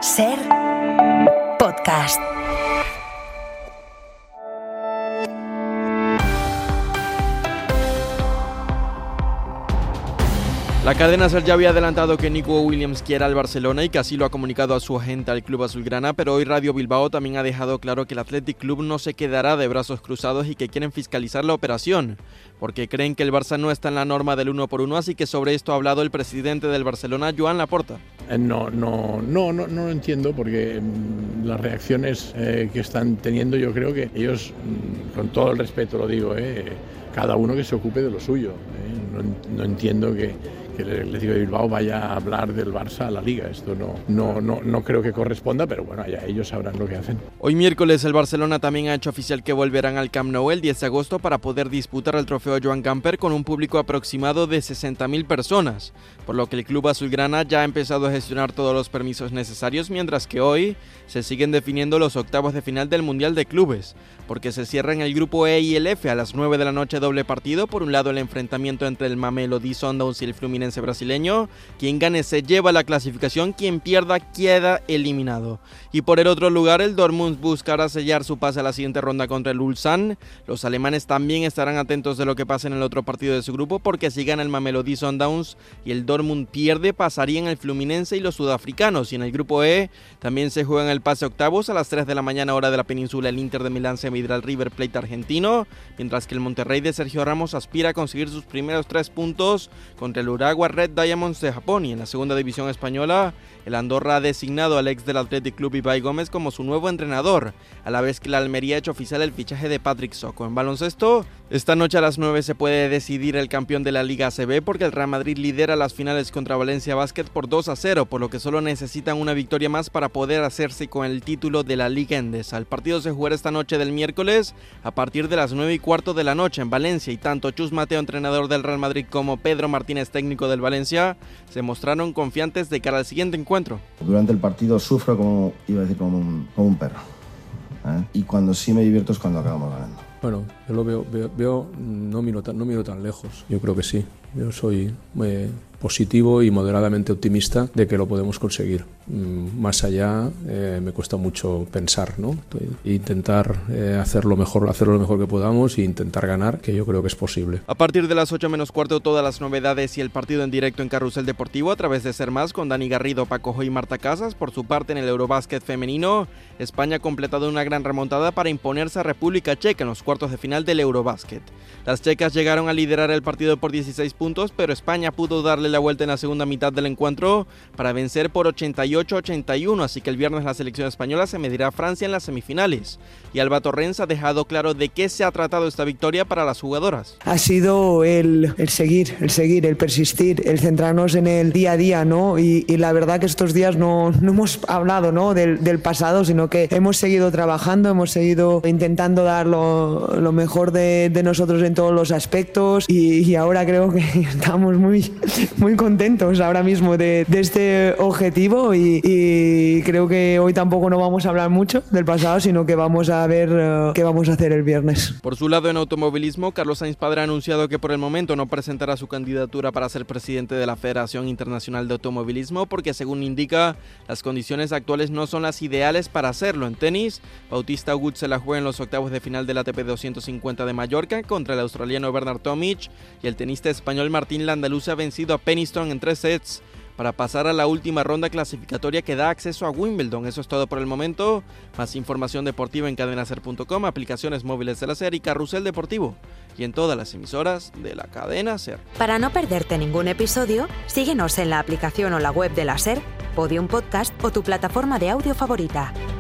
Ser Podcast. La cadena SER ya había adelantado que Nico Williams quiere al Barcelona y que así lo ha comunicado a su agente al club azulgrana, pero hoy Radio Bilbao también ha dejado claro que el Athletic Club no se quedará de brazos cruzados y que quieren fiscalizar la operación, porque creen que el Barça no está en la norma del 1-1, así que sobre esto ha hablado el presidente del Barcelona, Joan Laporta. No lo entiendo, porque las reacciones que están teniendo, yo creo que ellos, con todo el respeto lo digo, cada uno que se ocupe de lo suyo. No entiendo que el Athletic de Bilbao vaya a hablar del Barça a la Liga. Esto no creo que corresponda, pero bueno, ya ellos sabrán lo que hacen. Hoy miércoles el Barcelona también ha hecho oficial que volverán al Camp Nou el 10 de agosto para poder disputar el trofeo Joan Gamper con un público aproximado de 60.000 personas, por lo que el club azulgrana ya ha empezado a gestionar todos los permisos necesarios, mientras que hoy se siguen definiendo los octavos de final del Mundial de Clubes, porque se cierran el grupo E y el F a las 9 de la noche, doble partido. Por un lado el enfrentamiento entre el Mamelodi Sundowns y el Fluminense brasileño. Quien gane se lleva la clasificación, quien pierda queda eliminado. Y por el otro lugar el Dortmund buscará sellar su pase a la siguiente ronda contra el Ulsan. Los alemanes también estarán atentos de lo que pase en el otro partido de su grupo, porque si gana el Mamelodi Sundowns y el Dortmund pierde, pasarían el Fluminense y los sudafricanos. Y en el grupo E también se juegan el pase a octavos a las 3 de la mañana hora de la península. El Inter de Milán se medirá al River Plate argentino, mientras que el Monterrey de Sergio Ramos aspira a conseguir sus primeros 3 puntos contra el Urawa Red Diamonds de Japón. Y en la segunda división española, el Andorra ha designado al ex del Athletic Club Ibai Gómez como su nuevo entrenador, a la vez que la Almería ha hecho oficial el fichaje de Patrick Soko. En baloncesto, esta noche a las 9 se puede decidir el campeón de la Liga ACB, porque el Real Madrid lidera las finales contra Valencia Basket por 2-0, por lo que solo necesitan una victoria más para poder hacerse con el título de la Liga Endesa. El partido se jugará esta noche del miércoles a partir de las 9:15 de la noche en Valencia, y tanto Chus Mateo, entrenador del Real Madrid, como Pedro Martínez, técnico del Valencia, se mostraron confiantes de cara al siguiente encuentro. Durante el partido sufro como un perro, y cuando sí me divierto es cuando acabamos ganando. Bueno, yo lo veo no miro tan lejos. Yo creo que sí. Yo soy positivo y moderadamente optimista de que lo podemos conseguir. Más allá me cuesta mucho pensar, ¿no? Intentar hacer lo mejor que podamos e intentar ganar, que yo creo que es posible. A partir de las 8:15 todas las novedades y el partido en directo en Carrusel Deportivo a través de Ser Más con Dani Garrido, Paco Joy y Marta Casas. Por su parte, en el Eurobásquet femenino, España ha completado una gran remontada para imponerse a República Checa en los cuartos de final del Eurobásquet. Las checas llegaron a liderar el partido por 16 puntos, pero España pudo darle la vuelta en la segunda mitad del encuentro para vencer por 88-81, así que el viernes la selección española se medirá a Francia en las semifinales. Y Alba Torrens ha dejado claro de qué se ha tratado esta victoria para las jugadoras. Ha sido el seguir, el persistir, el centrarnos en el día a día, ¿no? Y la verdad que estos días no hemos hablado, ¿no?, del pasado, sino que hemos seguido trabajando, hemos seguido intentando dar lo mejor de nosotros en todos los aspectos, y ahora creo que estamos muy contentos ahora mismo de este objetivo, y creo que hoy tampoco no vamos a hablar mucho del pasado, sino que vamos a ver qué vamos a hacer el viernes. Por su lado, en automovilismo, Carlos Sainz Padre ha anunciado que por el momento no presentará su candidatura para ser presidente de la Federación Internacional de Automovilismo, porque según indica, las condiciones actuales no son las ideales para hacerlo. En tenis, Bautista Agut se la juega en los octavos de final del ATP 250 de Mallorca contra el australiano Bernard Tomic, y el tenista español Martín Landaluz ha vencido a Peniston en 3 sets para pasar a la última ronda clasificatoria que da acceso a Wimbledon. Eso es todo por el momento. Más información deportiva en cadenaser.com, aplicaciones móviles de la SER y Carrusel Deportivo, y en todas las emisoras de la cadena SER. Para no perderte ningún episodio, síguenos en la aplicación o la web de la SER, Podium Podcast o tu plataforma de audio favorita.